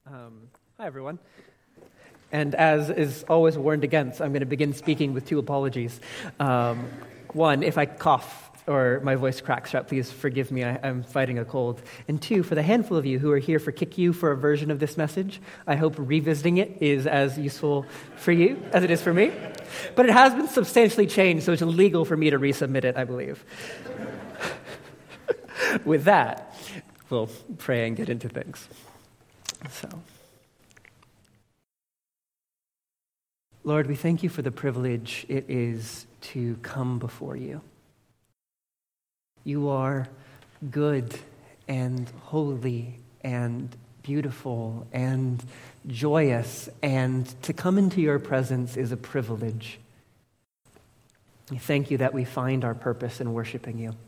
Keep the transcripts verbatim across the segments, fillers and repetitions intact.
Um, hi, everyone. And as is always warned against, I'm going to begin speaking with two apologies. Um, one, if I cough or my voice cracks out, please forgive me. I, I'm fighting a cold. And two, for the handful of you who are here for Kick You for a version of this message, I hope revisiting it is as useful for you as it is for me. But it has been substantially changed, so it's illegal for me to resubmit it, I believe. With that, we'll pray and get into things. So, Lord, we thank you for the privilege it is to come before you. You are good and holy and beautiful and joyous, and to come into your presence is a privilege. We thank you that we find our purpose in worshiping you.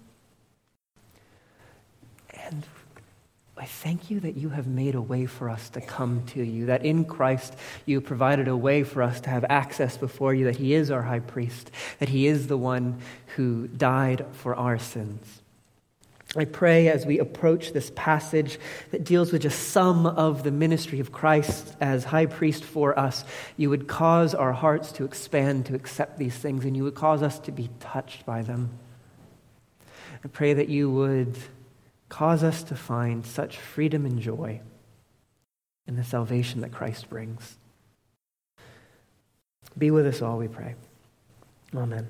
And I thank you that you have made a way for us to come to you, that in Christ you provided a way for us to have access before you, that he is our high priest, that he is the one who died for our sins. I pray as we approach this passage that deals with just some of the ministry of Christ as high priest for us, you would cause our hearts to expand to accept these things, and you would cause us to be touched by them. I pray that you would cause us to find such freedom and joy in the salvation that Christ brings. Be with us all, we pray. Amen.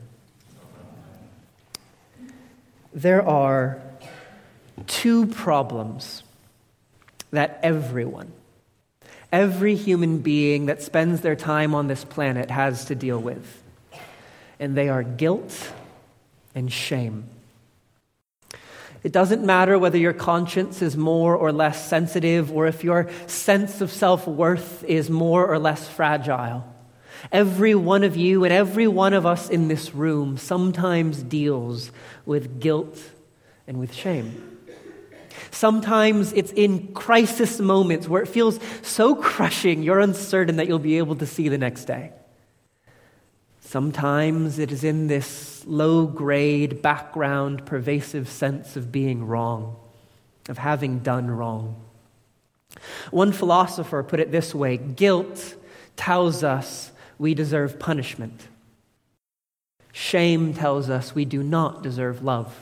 There are two problems that everyone, every human being that spends their time on this planet has to deal with, and they are guilt and shame. It doesn't matter whether your conscience is more or less sensitive or if your sense of self-worth is more or less fragile. Every one of you and every one of us in this room sometimes deals with guilt and with shame. Sometimes it's in crisis moments where it feels so crushing you're uncertain that you'll be able to see the next day. Sometimes it is in this low-grade, background, pervasive sense of being wrong, of having done wrong. One philosopher put it this way: guilt tells us we deserve punishment. Shame tells us we do not deserve love.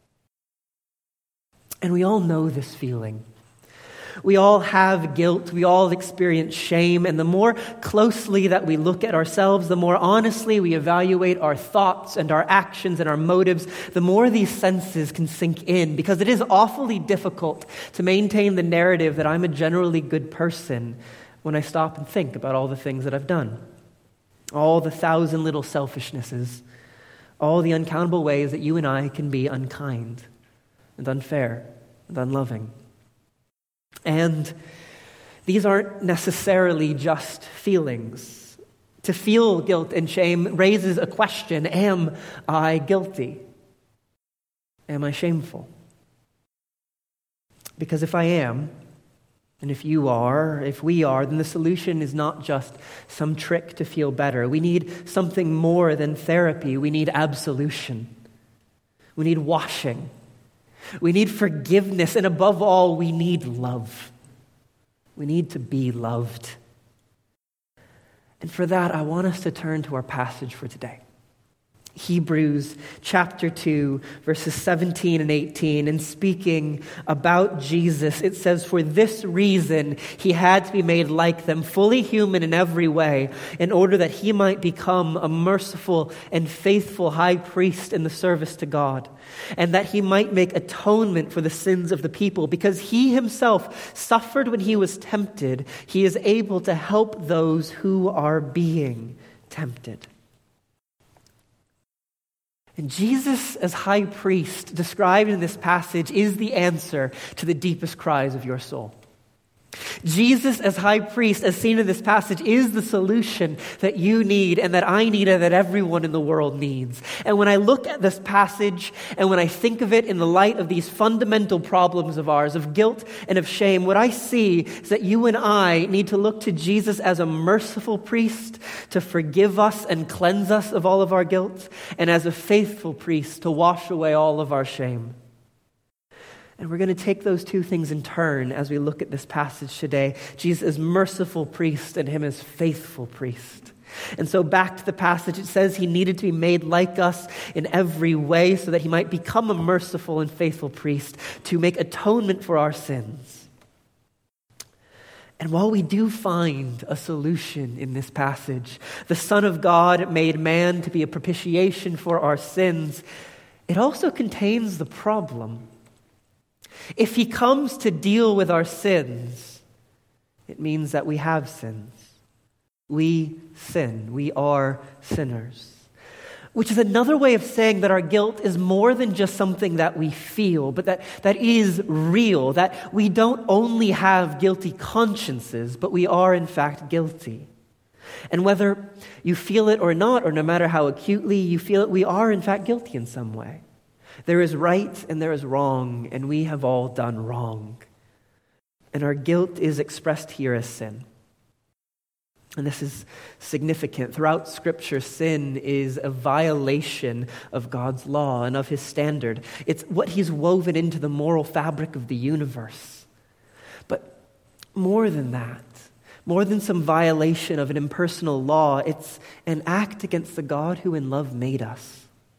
And we all know this feeling. We all have guilt, we all experience shame, and the more closely that we look at ourselves, the more honestly we evaluate our thoughts and our actions and our motives, the more these senses can sink in, because it is awfully difficult to maintain the narrative that I'm a generally good person when I stop and think about all the things that I've done, all the thousand little selfishnesses, all the uncountable ways that you and I can be unkind and unfair and unloving. And these aren't necessarily just feelings. To feel guilt and shame raises a question: am I guilty? Am I shameful? Because if I am, and if you are, if we are, then the solution is not just some trick to feel better. We need something more than therapy. We need absolution. We need washing. We need forgiveness, and above all, we need love. We need to be loved. And for that, I want us to turn to our passage for today. Hebrews chapter two, verses seventeen and eighteen, and speaking about Jesus, it says, "For this reason he had to be made like them, fully human in every way, in order that he might become a merciful and faithful high priest in the service to God, and that he might make atonement for the sins of the people. Because he himself suffered when he was tempted, he is able to help those who are being tempted." And Jesus as high priest, described in this passage, is the answer to the deepest cries of your soul. Jesus as high priest, as seen in this passage, is the solution that you need and that I need and that everyone in the world needs. And when I look at this passage and when I think of it in the light of these fundamental problems of ours, of guilt and of shame, what I see is that you and I need to look to Jesus as a merciful priest to forgive us and cleanse us of all of our guilt, and as a faithful priest to wash away all of our shame. And we're going to take those two things in turn as we look at this passage today. Jesus is merciful priest and him as faithful priest. And so back to the passage, it says he needed to be made like us in every way so that he might become a merciful and faithful priest to make atonement for our sins. And while we do find a solution in this passage, the Son of God made man to be a propitiation for our sins, it also contains the problem. If he comes to deal with our sins, it means that we have sins. We sin. We are sinners. Which is another way of saying that our guilt is more than just something that we feel, but that, that is real, that we don't only have guilty consciences, but we are in fact guilty. And whether you feel it or not, or no matter how acutely you feel it, we are in fact guilty in some way. There is right and there is wrong, and we have all done wrong. And our guilt is expressed here as sin. And this is significant. Throughout Scripture, sin is a violation of God's law and of his standard. It's what he's woven into the moral fabric of the universe. But more than that, more than some violation of an impersonal law, it's an act against the God who in love made us.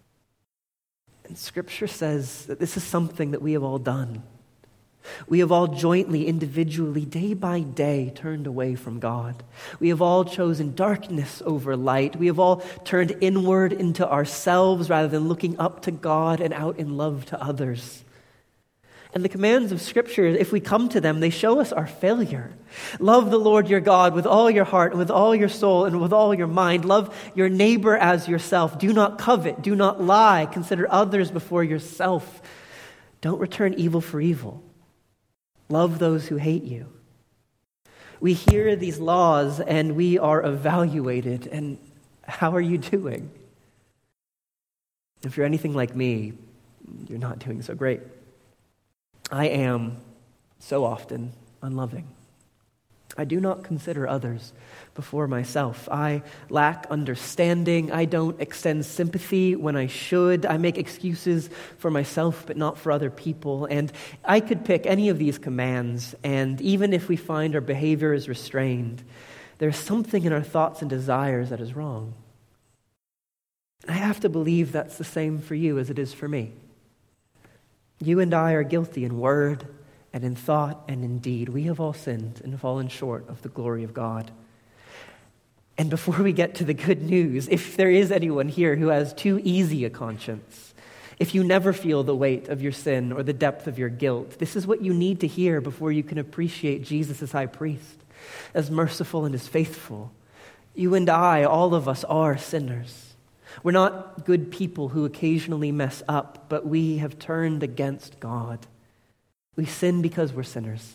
And Scripture says that this is something that we have all done. We have all jointly, individually, day by day, turned away from God. We have all chosen darkness over light. We have all turned inward into ourselves rather than looking up to God and out in love to others. And the commands of Scripture, if we come to them, they show us our failure. Love the Lord your God with all your heart and with all your soul and with all your mind. Love your neighbor as yourself. Do not covet. Do not lie. Consider others before yourself. Don't return evil for evil. Love those who hate you. We hear these laws and we are evaluated. And how are you doing? If you're anything like me, you're not doing so great. I am so often unloving. I do not consider others before myself. I lack understanding. I don't extend sympathy when I should. I make excuses for myself but not for other people. And I could pick any of these commands, and even if we find our behavior is restrained, there's something in our thoughts and desires that is wrong. I have to believe that's the same for you as it is for me. You and I are guilty in word and in thought and in deed. We have all sinned and fallen short of the glory of God. And before we get to the good news, if there is anyone here who has too easy a conscience, if you never feel the weight of your sin or the depth of your guilt, this is what you need to hear before you can appreciate Jesus as high priest, as merciful and as faithful. You and I, all of us, are sinners. We're not good people who occasionally mess up, but we have turned against God. We sin because we're sinners.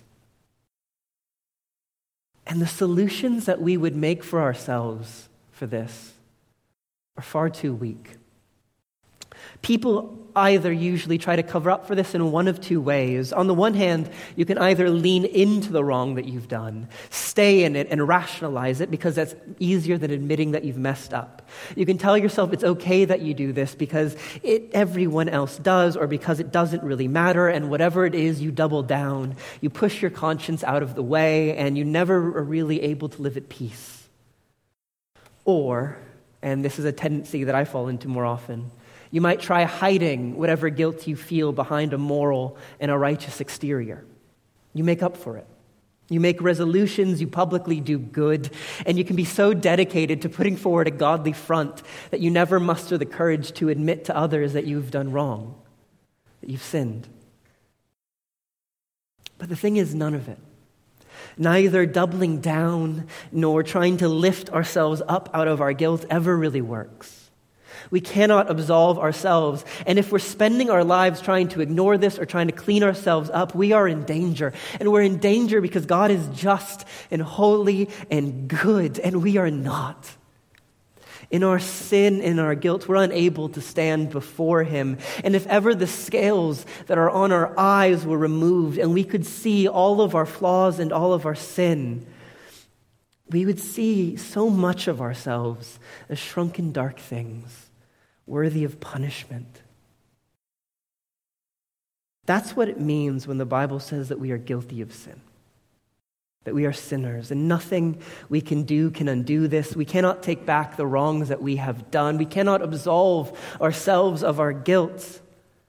And the solutions that we would make for ourselves for this are far too weak. People either usually try to cover up for this in one of two ways. On the one hand, you can either lean into the wrong that you've done, stay in it and rationalize it because that's easier than admitting that you've messed up. You can tell yourself it's okay that you do this because it, everyone else does, or because it doesn't really matter, and whatever it is, you double down. You push your conscience out of the way, and you never are really able to live at peace. Or, and this is a tendency that I fall into more often, you might try hiding whatever guilt you feel behind a moral and a righteous exterior. You make up for it. You make resolutions, you publicly do good, and you can be so dedicated to putting forward a godly front that you never muster the courage to admit to others that you've done wrong, that you've sinned. But the thing is, none of it. Neither doubling down nor trying to lift ourselves up out of our guilt ever really works. We cannot absolve ourselves. And if we're spending our lives trying to ignore this or trying to clean ourselves up, we are in danger. And we're in danger because God is just and holy and good, and we are not. In our sin and our guilt, we're unable to stand before him. And if ever the scales that are on our eyes were removed and we could see all of our flaws and all of our sin, we would see so much of ourselves as shrunken dark things, worthy of punishment. That's what it means when the Bible says that we are guilty of sin, that we are sinners, and nothing we can do can undo this. We cannot take back the wrongs that we have done. We cannot absolve ourselves of our guilt.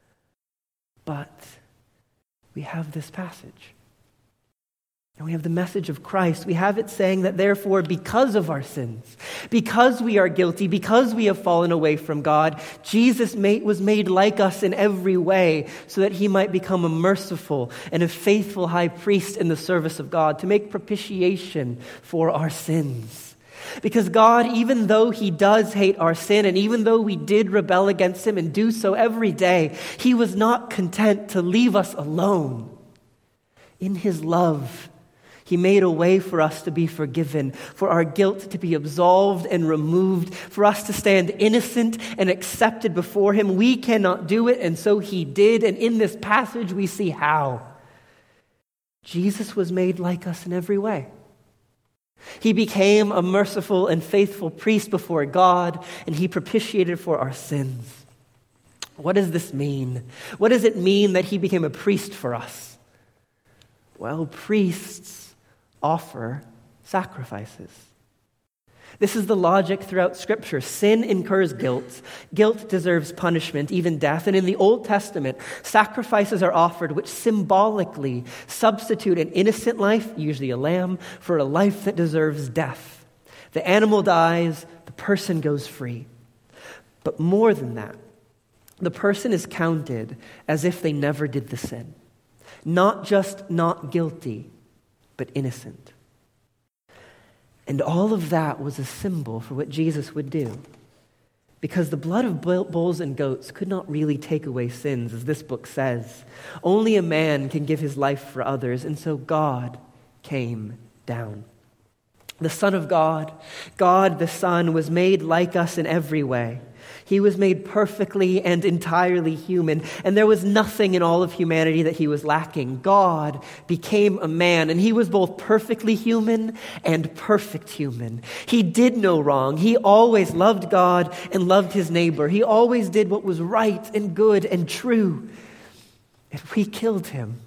But we have this passage. And we have the message of Christ. We have it saying that therefore, because of our sins, because we are guilty, because we have fallen away from God, Jesus made, was made like us in every way so that he might become a merciful and a faithful high priest in the service of God to make propitiation for our sins. Because God, even though he does hate our sin, and even though we did rebel against him and do so every day, he was not content to leave us alone. In his love, he made a way for us to be forgiven, for our guilt to be absolved and removed, for us to stand innocent and accepted before him. We cannot do it, and so he did. And in this passage, we see how. Jesus was made like us in every way. He became a merciful and faithful priest before God, and he propitiated for our sins. What does this mean? What does it mean that he became a priest for us? Well, priests offer sacrifices. This is the logic throughout Scripture. Sin incurs guilt. Guilt deserves punishment, even death. And in the Old Testament, sacrifices are offered which symbolically substitute an innocent life, usually a lamb, for a life that deserves death. The animal dies, the person goes free. But more than that, the person is counted as if they never did the sin. Not just not guilty, but innocent. And all of that was a symbol for what Jesus would do. Because the blood of bulls and goats could not really take away sins, as this book says. Only a man can give his life for others, and so God came down. The Son of God, God the Son, was made like us in every way. He was made perfectly and entirely human, and there was nothing in all of humanity that he was lacking. God became a man, and he was both perfectly human and perfect human. He did no wrong. He always loved God and loved his neighbor. He always did what was right and good and true. And we killed him.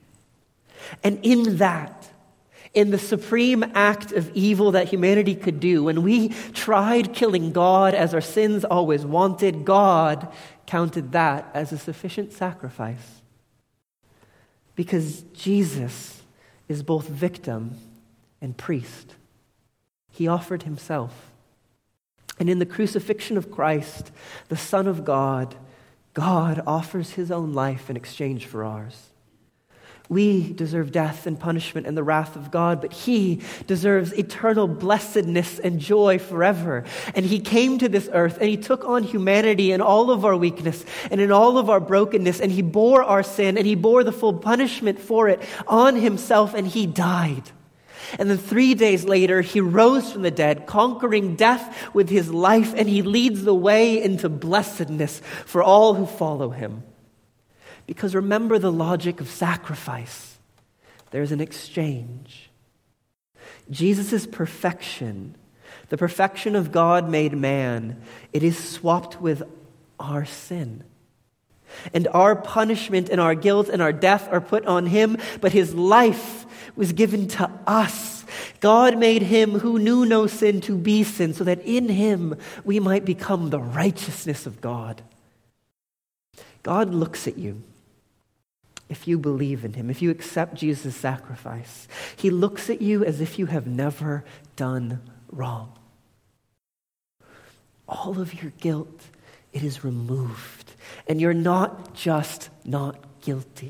And in that, in the supreme act of evil that humanity could do, when we tried killing God as our sins always wanted, God counted that as a sufficient sacrifice. Because Jesus is both victim and priest. He offered himself. And in the crucifixion of Christ, the Son of God, God offers his own life in exchange for ours. We deserve death and punishment and the wrath of God, but he deserves eternal blessedness and joy forever. And he came to this earth and he took on humanity in all of our weakness and in all of our brokenness, and he bore our sin and he bore the full punishment for it on himself, and he died. And then three days later, he rose from the dead, conquering death with his life, and he leads the way into blessedness for all who follow him. Because remember the logic of sacrifice. There's an exchange. Jesus' perfection, the perfection of God made man, it is swapped with our sin. And our punishment and our guilt and our death are put on him, but his life was given to us. God made him who knew no sin to be sin, so that in him we might become the righteousness of God. God looks at you. If you believe in him, if you accept Jesus' sacrifice, he looks at you as if you have never done wrong. All of your guilt, it is removed. And you're not just not guilty,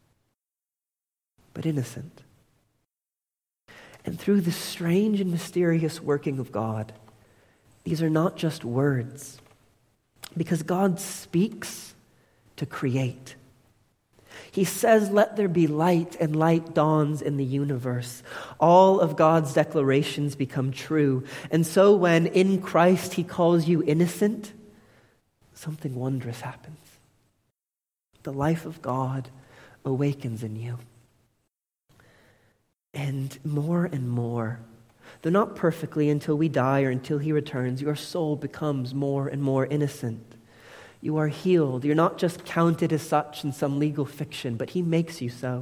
but innocent. And through the strange and mysterious working of God, these are not just words, because God speaks to create. He says, let there be light, and light dawns in the universe. All of God's declarations become true. And so when in Christ he calls you innocent, something wondrous happens. The life of God awakens in you. And more and more, though not perfectly until we die or until he returns, your soul becomes more and more innocent. You are healed. You're not just counted as such in some legal fiction, but he makes you so.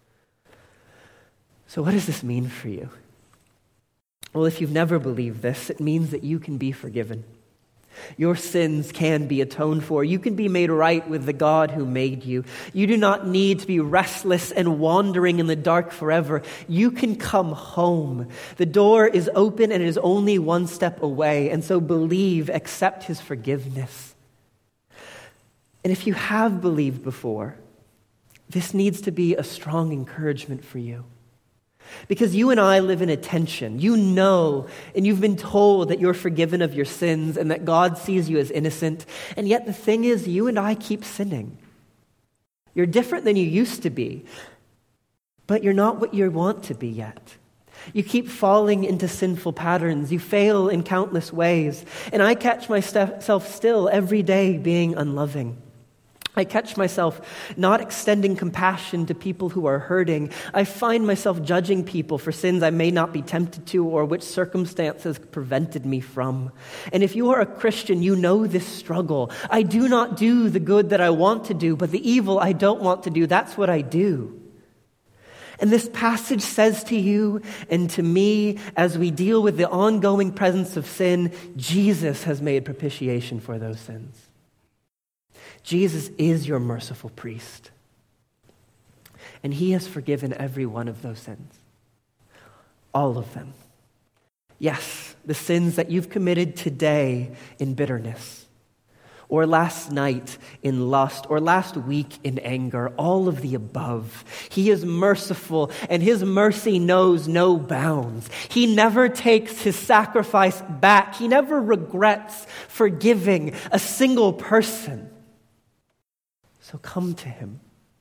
So what does this mean for you? Well, if you've never believed this, it means that you can be forgiven. Your sins can be atoned for. You can be made right with the God who made you. You do not need to be restless and wandering in the dark forever. You can come home. The door is open and it is only one step away. And so believe, accept his forgiveness. And if you have believed before, this needs to be a strong encouragement for you. Because you and I live in a tension. You know, and you've been told that you're forgiven of your sins and that God sees you as innocent. And yet the thing is, you and I keep sinning. You're different than you used to be, but you're not what you want to be yet. You keep falling into sinful patterns. You fail in countless ways. And I catch myself still every day being unloving. I catch myself not extending compassion to people who are hurting. I find myself judging people for sins I may not be tempted to or which circumstances prevented me from. And if you are a Christian, you know this struggle. I do not do the good that I want to do, but the evil I don't want to do, that's what I do. And this passage says to you and to me, as we deal with the ongoing presence of sin, Jesus has made propitiation for those sins. Jesus is your merciful priest. And he has forgiven every one of those sins. All of them. Yes, the sins that you've committed today in bitterness, or last night in lust, or last week in anger, all of the above. He is merciful, and his mercy knows no bounds. He never takes his sacrifice back. He never regrets forgiving a single person. So come to him.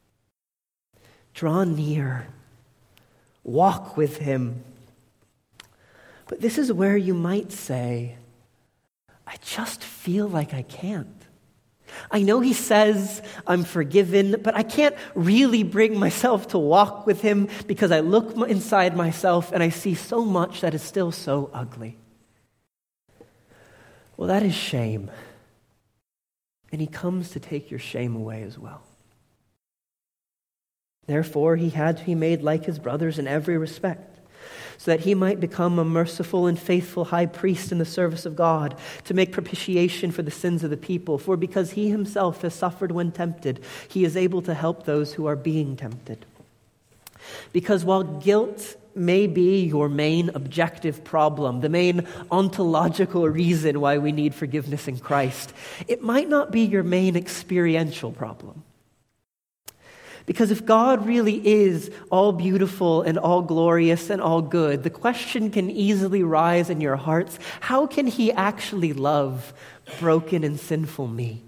Draw near. Walk with him. But this is where you might say, I just feel like I can't. I know he says I'm forgiven, but I can't really bring myself to walk with him because I look inside myself and I see so much that is still so ugly. Well, that is shame. And he comes to take your shame away as well. Therefore, he had to be made like his brothers in every respect, so that he might become a merciful and faithful high priest in the service of God, to make propitiation for the sins of the people. For because he himself has suffered when tempted, he is able to help those who are being tempted. Because while guilt may be your main objective problem, the main ontological reason why we need forgiveness in Christ, it might not be your main experiential problem. Because if God really is all beautiful and all glorious and all good, the question can easily rise in your hearts, how can he actually love broken and sinful me?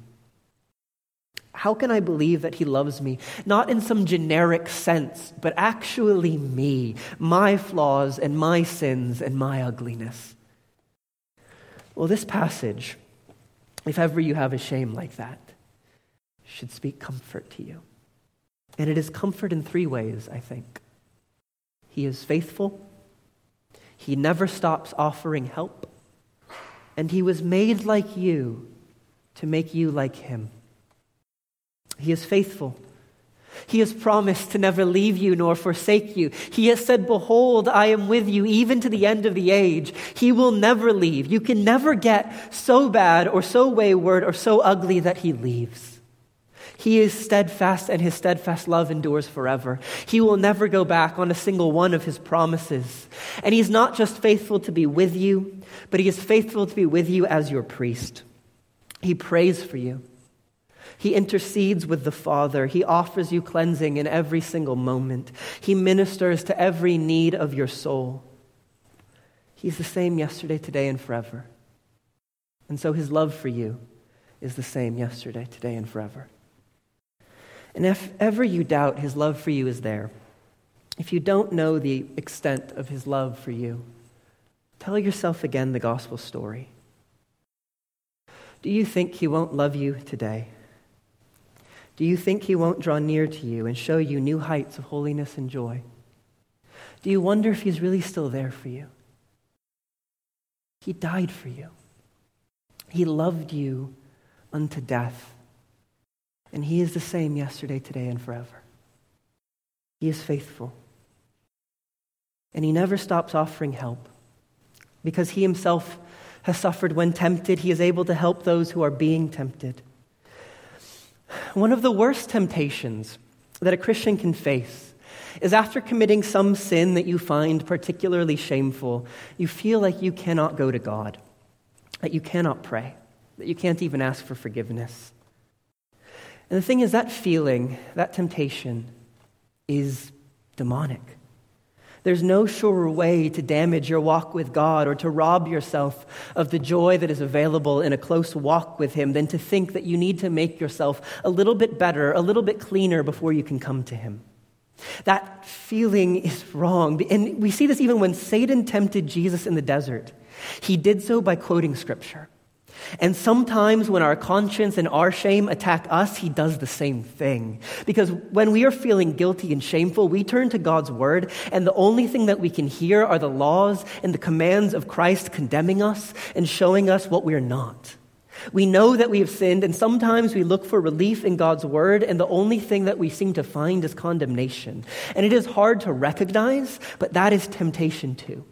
How can I believe that he loves me? Not in some generic sense, but actually me, my flaws and my sins and my ugliness. Well, this passage, if ever you have a shame like that, should speak comfort to you. And it is comfort in three ways, I think. He is faithful. He never stops offering help. And he was made like you to make you like him. He is faithful. He has promised to never leave you nor forsake you. He has said, behold, I am with you even to the end of the age. He will never leave. You can never get so bad or so wayward or so ugly that he leaves. He is steadfast and his steadfast love endures forever. He will never go back on a single one of his promises. And he's not just faithful to be with you, but he is faithful to be with you as your priest. He prays for you. He intercedes with the Father. He offers you cleansing in every single moment. He ministers to every need of your soul. He's the same yesterday, today, and forever. And so his love for you is the same yesterday, today, and forever. And if ever you doubt his love for you is there, if you don't know the extent of his love for you, tell yourself again the gospel story. Do you think he won't love you today? Do you think he won't draw near to you and show you new heights of holiness and joy? Do you wonder if he's really still there for you? He died for you. He loved you unto death. And he is the same yesterday, today, and forever. He is faithful. And he never stops offering help. Because he himself has suffered when tempted, he is able to help those who are being tempted. One of the worst temptations that a Christian can face is after committing some sin that you find particularly shameful, you feel like you cannot go to God, that you cannot pray, that you can't even ask for forgiveness. And the thing is, that feeling, that temptation, is demonic. There's no surer way to damage your walk with God or to rob yourself of the joy that is available in a close walk with him than to think that you need to make yourself a little bit better, a little bit cleaner before you can come to him. That feeling is wrong. And we see this even when Satan tempted Jesus in the desert. He did so by quoting Scripture. And sometimes when our conscience and our shame attack us, he does the same thing. Because when we are feeling guilty and shameful, we turn to God's word, and the only thing that we can hear are the laws and the commands of Christ condemning us and showing us what we're not. We know that we have sinned, and sometimes we look for relief in God's word, and the only thing that we seem to find is condemnation. And it is hard to recognize, but that is temptation too.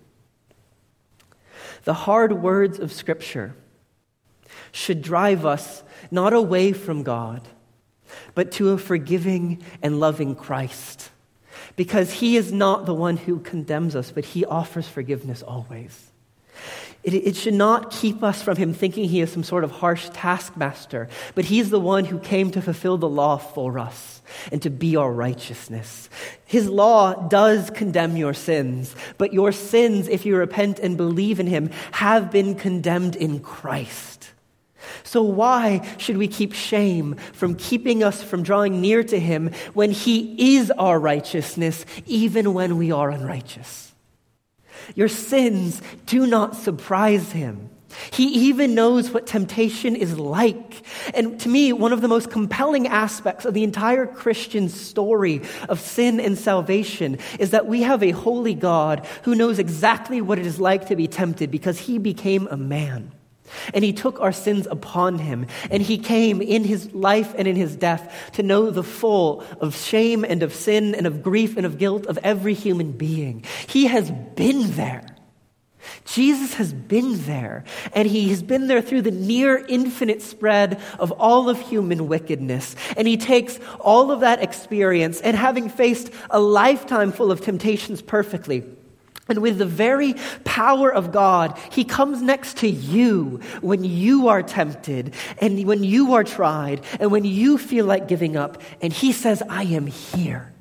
The hard words of Scripture should drive us not away from God, but to a forgiving and loving Christ. Because he is not the one who condemns us, but he offers forgiveness always. It, it should not keep us from him thinking he is some sort of harsh taskmaster, but he's the one who came to fulfill the law for us and to be our righteousness. His law does condemn your sins, but your sins, if you repent and believe in him, have been condemned in Christ. So why should we keep shame from keeping us from drawing near to him when he is our righteousness, even when we are unrighteous? Your sins do not surprise him. He even knows what temptation is like. And to me, one of the most compelling aspects of the entire Christian story of sin and salvation is that we have a holy God who knows exactly what it is like to be tempted because he became a man. And he took our sins upon him, and he came in his life and in his death to know the full of shame and of sin and of grief and of guilt of every human being. He has been there. Jesus has been there, and he has been there through the near infinite spread of all of human wickedness. And he takes all of that experience, and having faced a lifetime full of temptations perfectly, and with the very power of God, he comes next to you when you are tempted and when you are tried and when you feel like giving up. And he says, I am here.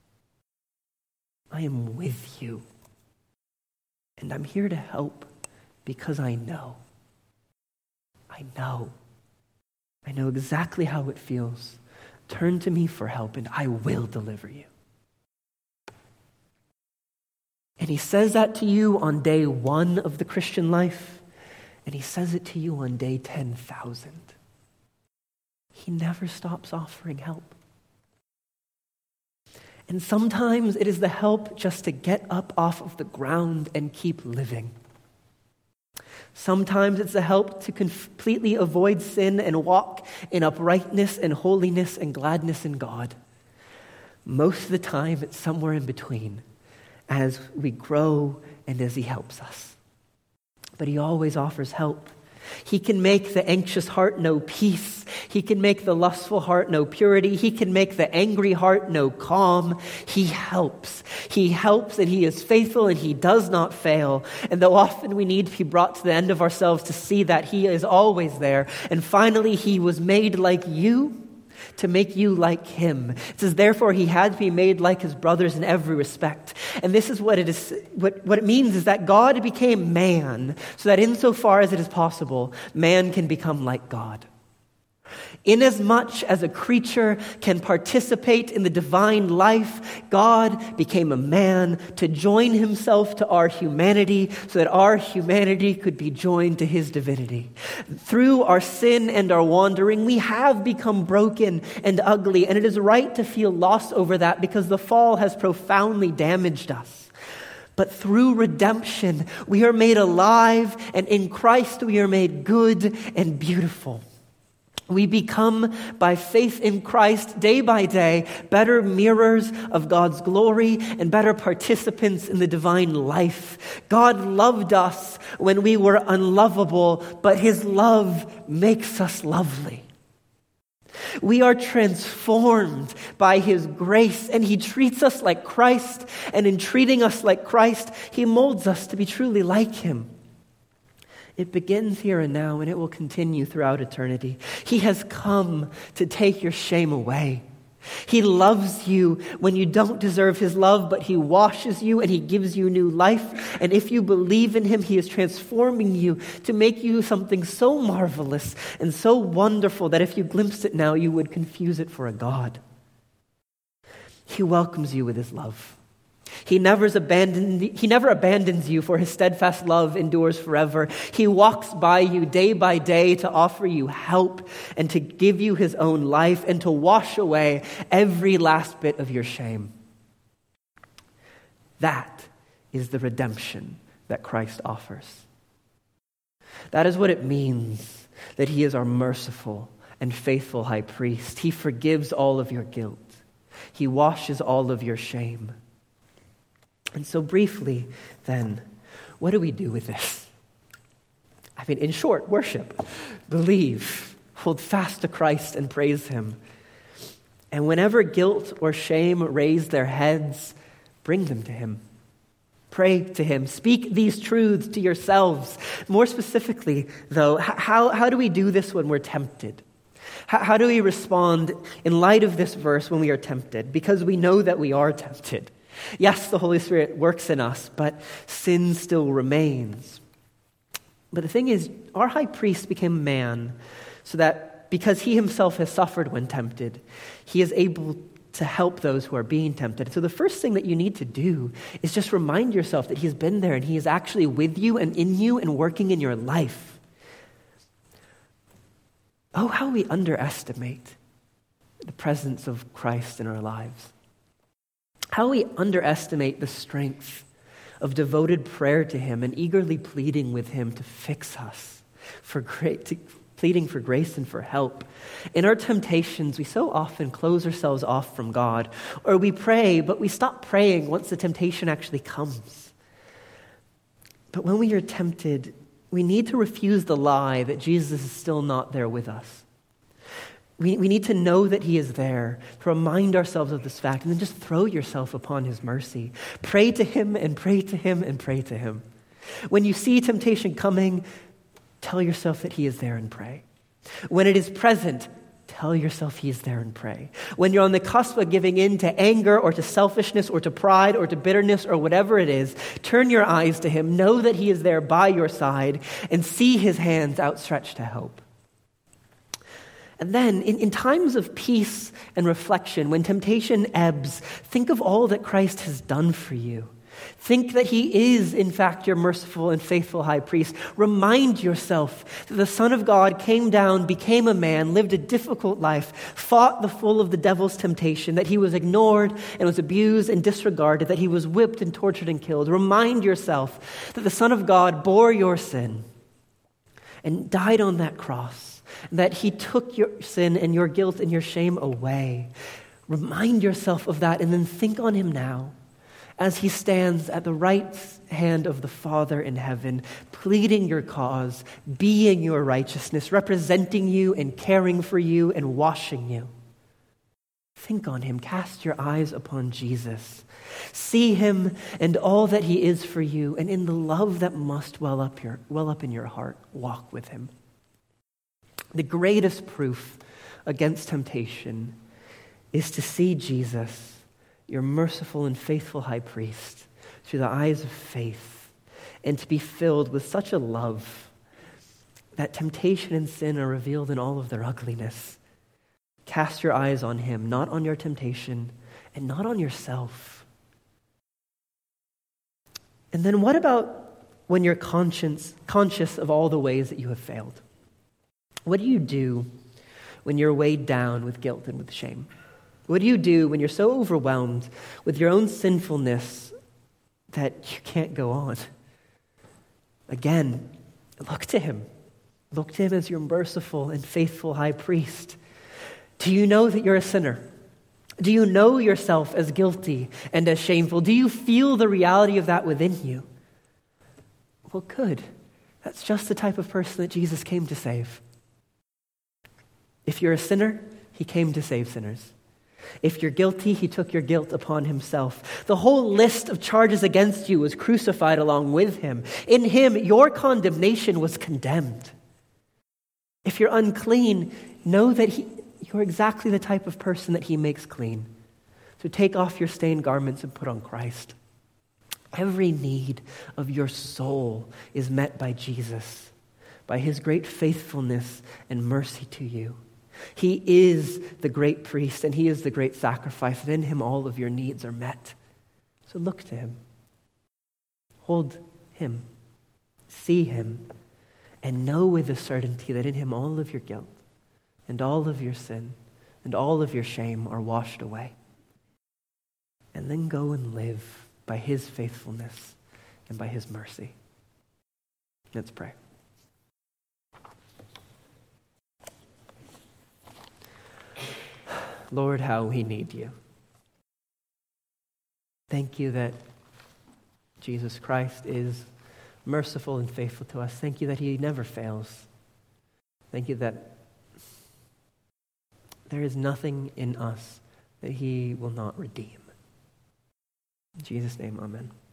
I am with you. And I'm here to help because I know. I know. I know exactly how it feels. Turn to me for help and I will deliver you. And he says that to you on day one of the Christian life, and he says it to you on day ten thousand. He never stops offering help. And sometimes it is the help just to get up off of the ground and keep living. Sometimes it's the help to completely avoid sin and walk in uprightness and holiness and gladness in God. Most of the time, it's somewhere in between, as we grow and as he helps us. But he always offers help. He can make the anxious heart know peace. He can make the lustful heart know purity. He can make the angry heart know calm. He helps. He helps, and he is faithful, and he does not fail. And though often we need to be brought to the end of ourselves to see that he is always there. And finally, he was made like you to make you like him. It says, therefore, he had to be made like his brothers in every respect. And this is what it is. What, what it means is that God became man so that insofar as it is possible, man can become like God. Inasmuch as a creature can participate in the divine life, God became a man to join himself to our humanity so that our humanity could be joined to his divinity. Through our sin and our wandering, we have become broken and ugly, and it is right to feel lost over that because the fall has profoundly damaged us. But through redemption, we are made alive, and in Christ we are made good and beautiful. We become, by faith in Christ, day by day, better mirrors of God's glory and better participants in the divine life. God loved us when we were unlovable, but his love makes us lovely. We are transformed by his grace, and he treats us like Christ, and in treating us like Christ, he molds us to be truly like him. It begins here and now, and it will continue throughout eternity. He has come to take your shame away. He loves you when you don't deserve his love, but he washes you and he gives you new life. And if you believe in him, he is transforming you to make you something so marvelous and so wonderful that if you glimpsed it now, you would confuse it for a god. He welcomes you with his love. He never abandoned, he never abandons you, for his steadfast love endures forever. He walks by you day by day to offer you help and to give you his own life and to wash away every last bit of your shame. That is the redemption that Christ offers. That is what it means that he is our merciful and faithful high priest. He forgives all of your guilt. He washes all of your shame. And so briefly, then, what do we do with this? I mean, in short, worship, believe, hold fast to Christ and praise him. And whenever guilt or shame raise their heads, bring them to him. Pray to him. Speak these truths to yourselves. More specifically, though, how, how do we do this when we're tempted? How, how do we respond in light of this verse when we are tempted? Because we know that we are tempted. Yes, the Holy Spirit works in us, but sin still remains. But the thing is, our high priest became man so that because he himself has suffered when tempted, he is able to help those who are being tempted. So the first thing that you need to do is just remind yourself that he's been there and he is actually with you and in you and working in your life. Oh, how we underestimate the presence of Christ in our lives. How we underestimate the strength of devoted prayer to him and eagerly pleading with him to fix us, for great, to, pleading for grace and for help. In our temptations, we so often close ourselves off from God, or we pray, but we stop praying once the temptation actually comes. But when we are tempted, we need to refuse the lie that Jesus is still not there with us. We, we need to know that he is there, to remind ourselves of this fact, and then just throw yourself upon his mercy. Pray to him and pray to him and pray to him. When you see temptation coming, tell yourself that he is there and pray. When it is present, tell yourself he is there and pray. When you're on the cusp of giving in to anger or to selfishness or to pride or to bitterness or whatever it is, turn your eyes to him. Know that he is there by your side and see his hands outstretched to help. And then, in, in times of peace and reflection, when temptation ebbs, think of all that Christ has done for you. Think that he is, in fact, your merciful and faithful high priest. Remind yourself that the Son of God came down, became a man, lived a difficult life, fought the full of the devil's temptation, that he was ignored and was abused and disregarded, that he was whipped and tortured and killed. Remind yourself that the Son of God bore your sin and died on that cross, that he took your sin and your guilt and your shame away. Remind yourself of that and then think on him now as he stands at the right hand of the Father in heaven, pleading your cause, being your righteousness, representing you and caring for you and washing you. Think on him. Cast your eyes upon Jesus. See him and all that he is for you, and in the love that must well up, your, well up in your heart, walk with him. The greatest proof against temptation is to see Jesus, your merciful and faithful high priest, through the eyes of faith, and to be filled with such a love that temptation and sin are revealed in all of their ugliness. Cast your eyes on him, not on your temptation, and not on yourself. And then what about when you're conscious, conscious of all the ways that you have failed? What do you do when you're weighed down with guilt and with shame? What do you do when you're so overwhelmed with your own sinfulness that you can't go on? Again, look to him. Look to him as your merciful and faithful high priest. Do you know that you're a sinner? Do you know yourself as guilty and as shameful? Do you feel the reality of that within you? Well, good. That's just the type of person that Jesus came to save. If you're a sinner, he came to save sinners. If you're guilty, he took your guilt upon himself. The whole list of charges against you was crucified along with him. In him, your condemnation was condemned. If you're unclean, know that he, you're exactly the type of person that he makes clean. So take off your stained garments and put on Christ. Every need of your soul is met by Jesus, by his great faithfulness and mercy to you. He is the great priest and he is the great sacrifice, and in him all of your needs are met. So look to him. Hold him. See him. And know with a certainty that in him all of your guilt and all of your sin and all of your shame are washed away. And then go and live by his faithfulness and by his mercy. Let's pray. Lord, how we need you. Thank you that Jesus Christ is merciful and faithful to us. Thank you that he never fails. Thank you that there is nothing in us that he will not redeem. In Jesus' name, amen.